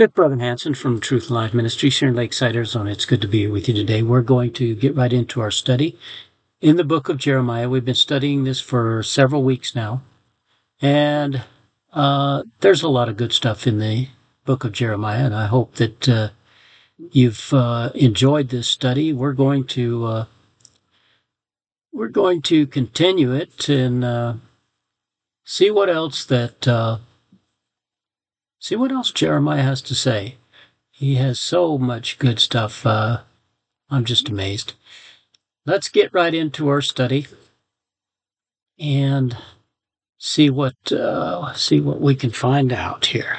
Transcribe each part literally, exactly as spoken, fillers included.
With Brother Hanson from Truth and Life Ministries here in Lakeside, Arizona. It's good to be with you today. We're going to get right into our study in the book of Jeremiah. We've been studying this for several weeks now, and uh, there's a lot of good stuff in the book of Jeremiah, and I hope that uh, you've uh, enjoyed this study. We're going to uh, we're going to continue it and uh, see what else that uh, see what else Jeremiah has to say. He has so much good stuff. Uh, I'm just amazed. Let's get right into our study and see what uh, see what we can find out here.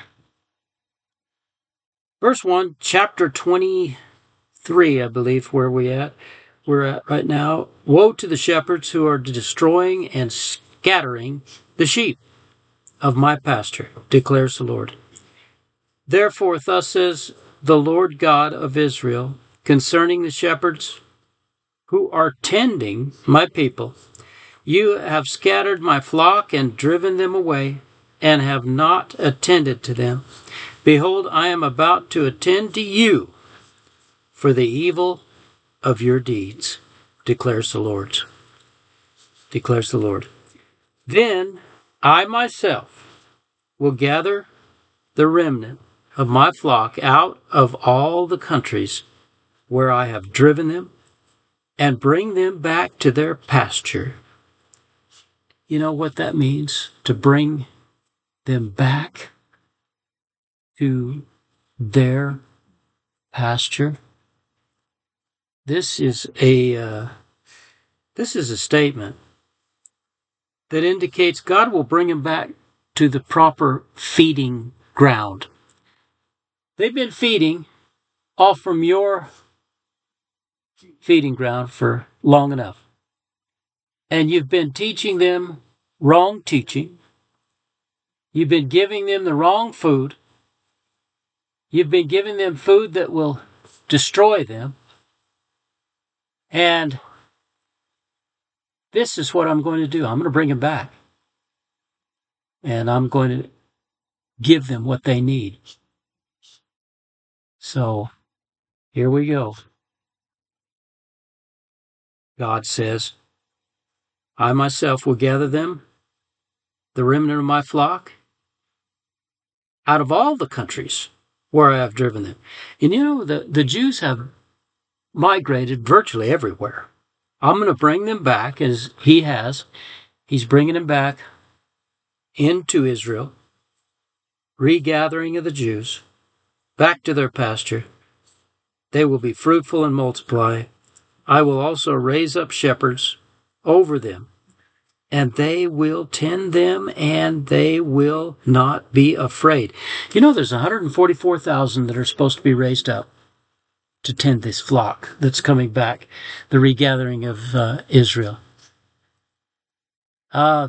Verse one, chapter twenty-three, I believe, where we at. We're at right now. Woe to the shepherds who are destroying and scattering the sheep of my pasture, declares the Lord. Therefore, thus says the Lord God of Israel concerning the shepherds who are tending my people. You have scattered my flock and driven them away, and have not attended to them. Behold, I am about to attend to you for the evil of your deeds, declares the Lord. Declares the Lord. Then I myself will gather the remnant of my flock out of all the countries where I have driven them, and bring them back to their pasture. You know what that means? To bring them back to their pasture. This is a uh, this is a statement that indicates God will bring them back to the proper feeding ground. They've been feeding off from your feeding ground for long enough. And you've been teaching them wrong teaching. You've been giving them the wrong food. You've been giving them food that will destroy them. And this is what I'm going to do. I'm going to bring them back. And I'm going to give them what they need. So, here we go. God says, I myself will gather them, the remnant of my flock, out of all the countries where I have driven them. And you know, the, the Jews have migrated virtually everywhere. I'm going to bring them back, as he has. He's bringing them back into Israel, regathering of the Jews, back to their pasture. They will be fruitful and multiply. I will also raise up shepherds over them, and they will tend them, and they will not be afraid. You know, there's one hundred forty-four thousand that are supposed to be raised up to tend this flock that's coming back, the regathering of uh, Israel. Uh,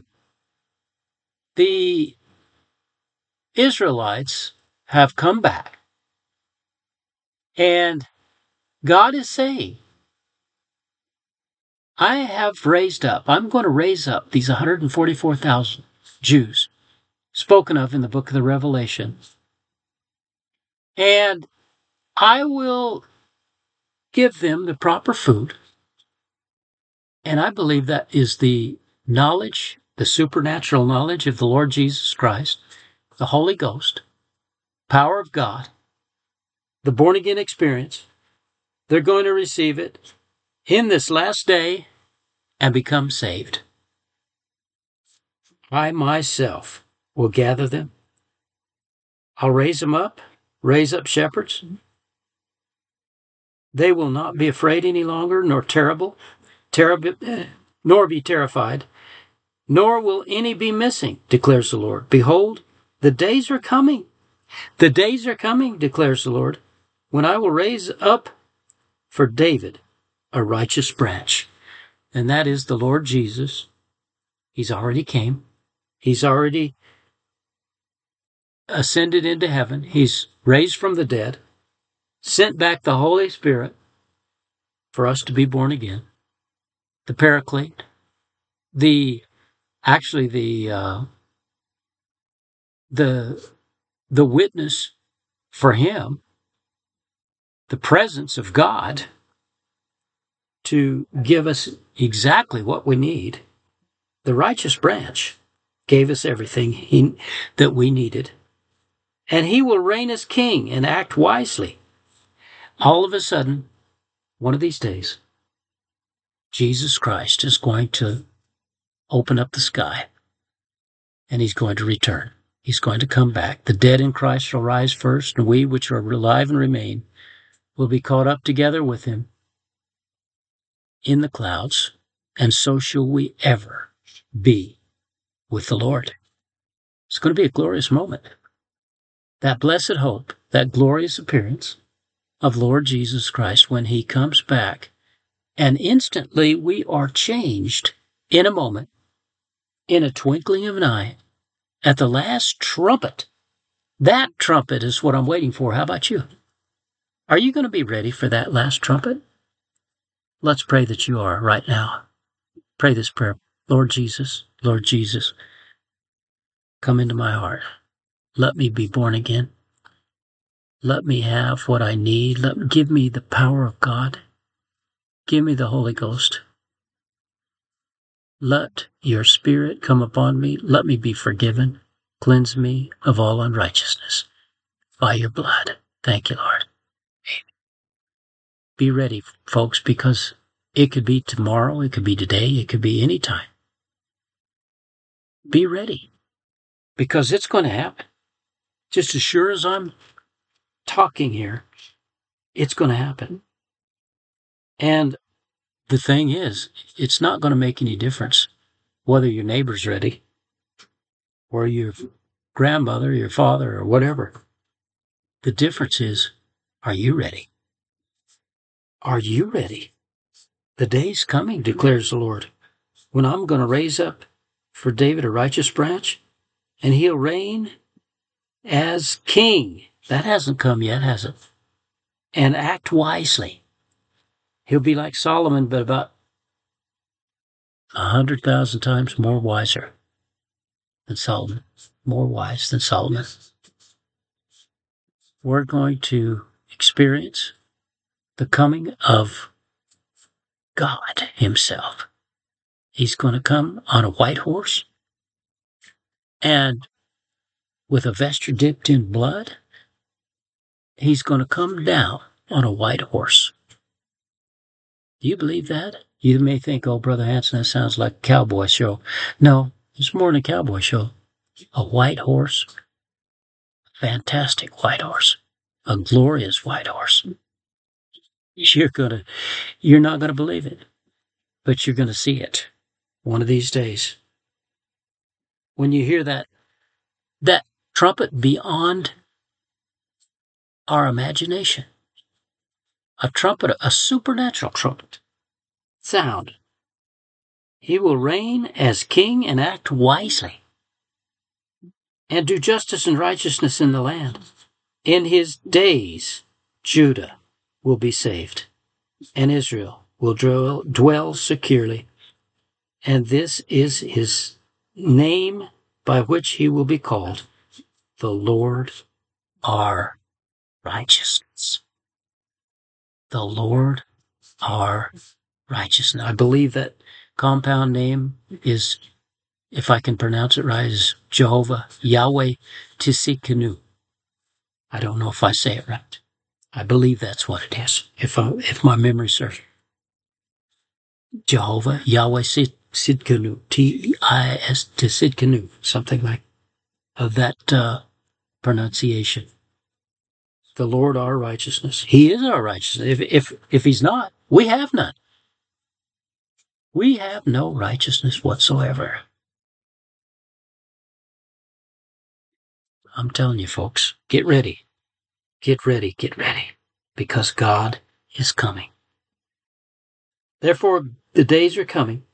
the Israelites have come back, and God is saying, I have raised up, I'm going to raise up these one hundred forty-four thousand Jews spoken of in the book of the Revelation. And I will give them the proper food. And I believe that is the knowledge, the supernatural knowledge of the Lord Jesus Christ, the Holy Ghost, power of God, the born-again experience. They're going to receive it in this last day and become saved. I myself will gather them. I'll raise them up, raise up shepherds. They will not be afraid any longer, nor terrible, terrible, nor be terrified, nor will any be missing, declares the Lord. Behold, the days are coming. The days are coming, declares the Lord, when I will raise up for David a righteous branch. And that is the Lord Jesus. He's already came. He's already ascended into heaven. He's raised from the dead, sent back the Holy Spirit for us to be born again. The Paraclete, the actually the uh, the the witness for him, the presence of God, to give us exactly what we need. The righteous branch gave us everything he, that we needed. And he will reign as king and act wisely. All of a sudden, one of these days, Jesus Christ is going to open up the sky, and he's going to return. He's going to come back. The dead in Christ shall rise first, and we which are alive and remain will be caught up together with him in the clouds, and so shall we ever be with the Lord. It's going to be a glorious moment. That blessed hope, that glorious appearance of Lord Jesus Christ when he comes back, and instantly we are changed in a moment, in a twinkling of an eye, at the last trumpet. That trumpet is what I'm waiting for. How about you? Are you going to be ready for that last trumpet? Let's pray that you are right now. Pray this prayer. Lord Jesus, Lord Jesus, come into my heart. Let me be born again. Let me have what I need. Let give me the power of God. Give me the Holy Ghost. Let your Spirit come upon me. Let me be forgiven. Cleanse me of all unrighteousness by your blood. Thank you, Lord. Amen. Be ready, folks, because it could be tomorrow, it could be today, it could be any time. Be ready, because it's going to happen. Just as sure as I'm talking here, it's going to happen. And the thing is, it's not going to make any difference whether your neighbor's ready or your grandmother, your father, or whatever. The difference is, are you ready? Are you ready? The day's coming, declares the Lord, when I'm going to raise up for David a righteous branch, and he'll reign as king. That hasn't come yet, has it? And act wisely. He'll be like Solomon, but about a hundred thousand times more wiser than Solomon. More wise than Solomon. We're going to experience the coming of God himself. He's going to come on a white horse and with a vesture dipped in blood. He's going to come down on a white horse. Do you believe that? You may think, oh, Brother Hanson, that sounds like a cowboy show. No, it's more than a cowboy show. A white horse, a fantastic white horse, a glorious white horse. You're gonna, you're not going to believe it, but you're going to see it one of these days. When you hear that, that trumpet beyond our imagination, a trumpet, a supernatural trumpet sound. He will reign as king and act wisely and do justice and righteousness in the land. In his days, Judah will be saved and Israel will dwell, dwell securely. And this is his name by which he will be called, the Lord our righteousness. The Lord our righteousness. I believe that compound name is, if I can pronounce it right, is Jehovah, Yahweh Tsidkenu. I don't know if I say it right. I believe that's what it is, if I, if my memory serves. Jehovah, Yahweh Tsidkenu, T I S, Tsidkenu, something like of that uh, pronunciation. The Lord our righteousness. He is our righteousness. If, if, if he's not, we have none. We have no righteousness whatsoever. I'm telling you, folks, get ready. Get ready, get ready, because God is coming. Therefore, the days are coming,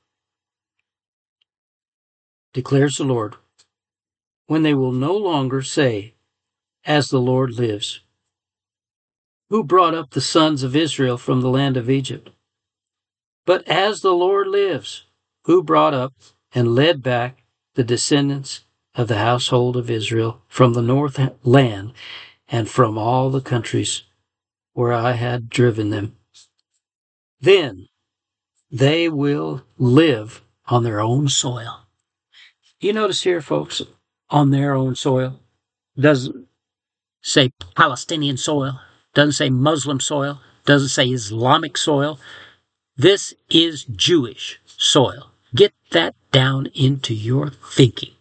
declares the Lord, when they will no longer say, as the Lord lives, who brought up the sons of Israel from the land of Egypt, but as the Lord lives, who brought up and led back the descendants of the household of Israel from the north land and from all the countries where I had driven them. Then they will live on their own soil. You notice here, folks, on their own soil. Doesn't say Palestinian soil. Doesn't say Muslim soil. Doesn't say Islamic soil. This is Jewish soil. Get that down into your thinking.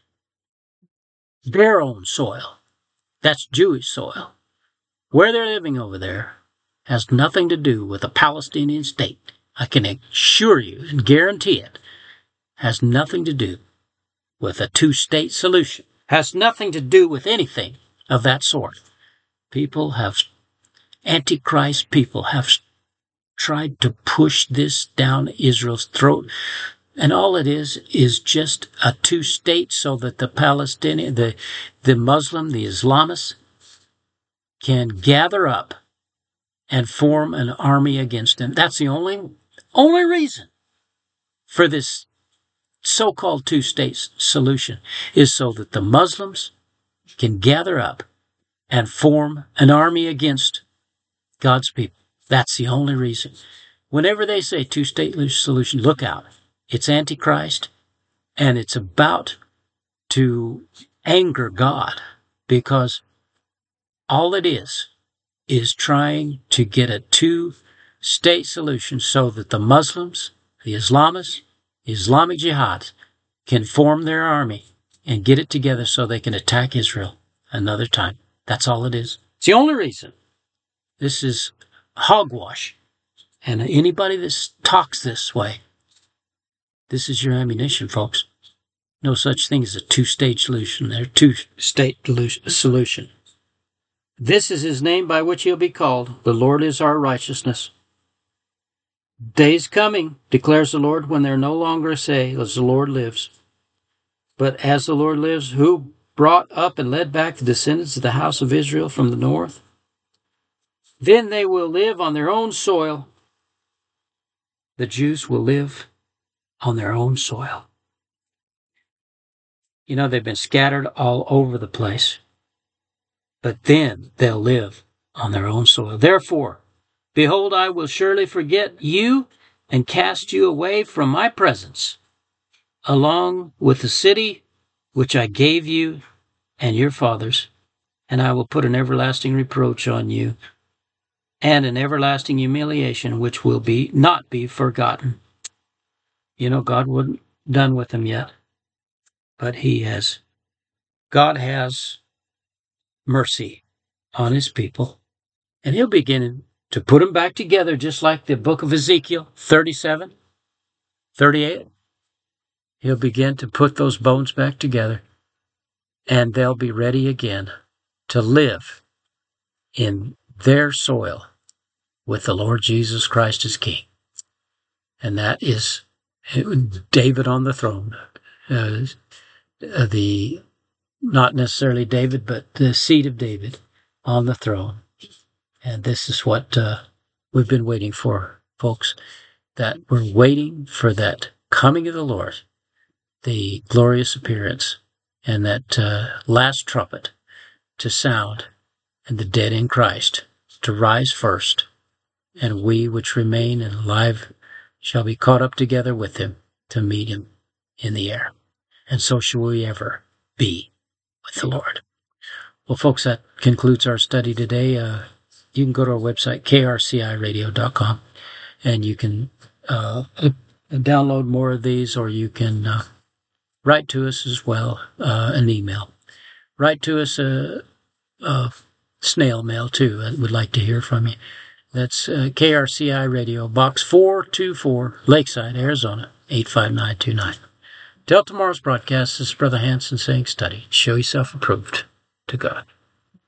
Their own soil. That's Jewish soil. Where they're living over there has nothing to do with a Palestinian state. I can assure you and guarantee it has nothing to do with a two-state solution. Has nothing to do with anything of that sort. People have, Antichrist people have tried to push this down Israel's throat. And all it is, is just a two-state so that the Palestinian, the, the Muslim, the Islamists can gather up and form an army against them. That's the only, only reason for this so-called two-state solution is so that the Muslims can gather up and form an army against God's people. That's the only reason. Whenever they say two-state solution, look out. It's Antichrist, and it's about to anger God, because all it is is trying to get a two-state solution so that the Muslims, the Islamists, the Islamic Jihad can form their army and get it together so they can attack Israel another time. That's all it is. It's the only reason. This is hogwash. And anybody that talks this way, this is your ammunition, folks. No such thing as a two-state solution. They're two-state solution. This is his name by which he'll be called. The Lord is our righteousness. Days coming, declares the Lord, when they're no longer say, as the Lord lives. But as the Lord lives, who brought up and led back the descendants of the house of Israel from the north, then they will live on their own soil. The Jews will live on their own soil. You know, they've been scattered all over the place. But then they'll live on their own soil. Therefore, behold, I will surely forget you and cast you away from my presence, along with the city which I gave you and your fathers, and I will put an everlasting reproach on you, and an everlasting humiliation which will be not be forgotten. You know, God wasn't done with them yet, but he has. God has mercy on his people, and he'll begin to put them back together, just like the book of Ezekiel thirty-seven, thirty-eight. He'll begin to put those bones back together, and they'll be ready again to live in their soil with the Lord Jesus Christ as King. And that is David on the throne. Uh, the not necessarily David, but the seed of David on the throne. And this is what uh, we've been waiting for, folks, that we're waiting for that coming of the Lord, the glorious appearance, and that uh, last trumpet to sound, and the dead in Christ to rise first, and we which remain and alive shall be caught up together with him to meet him in the air. And so shall we ever be with the Lord. Well, folks, that concludes our study today. Uh, you can go to our website, k r c i radio dot com, and you can uh, download more of these, or you can uh, write to us as well, uh, an email. Write to us a, a snail mail, too. I would like to hear from you. That's uh, K R C I Radio, Box four two four, Lakeside, Arizona, eight five nine two nine. Till tomorrow's broadcast, this is Brother Hanson saying, study, show yourself approved to God.